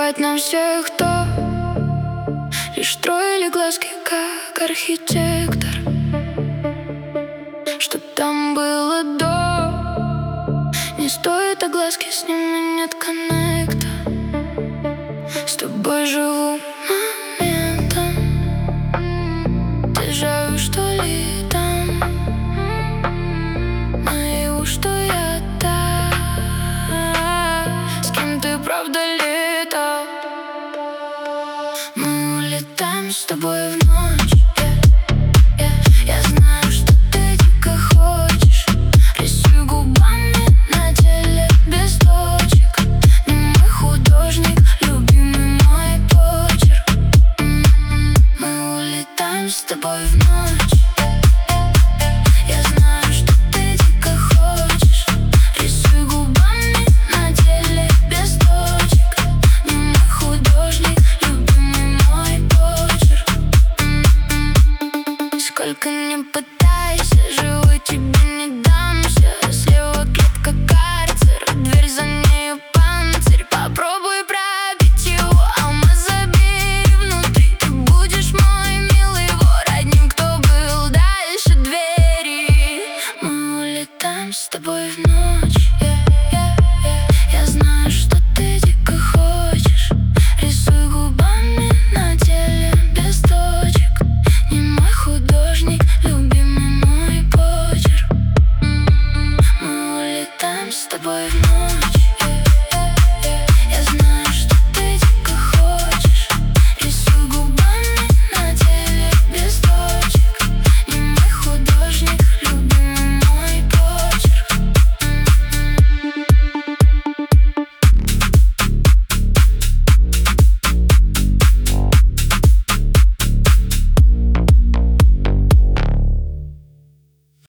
убивает нам всех то, лишь строили глазки, как архитектор. Что там было до, не стоит огласки, с ними нет коннекта. С тобой живу моментом, дежавю, что ли там, наяву, что я та, с кем ты правда летал. Мы улетаем с тобой в ночь. Я знаю, что ты дико хочешь. Рисуй губами на теле без точек. Немой художник, любимый мой почерк. Мы улетаем с тобой в ночь. Я знаю, что ты дико хочешь. Рисуй губами на теле без точек. Немой художник, любимый мой почерк. Сколько не пытаюсь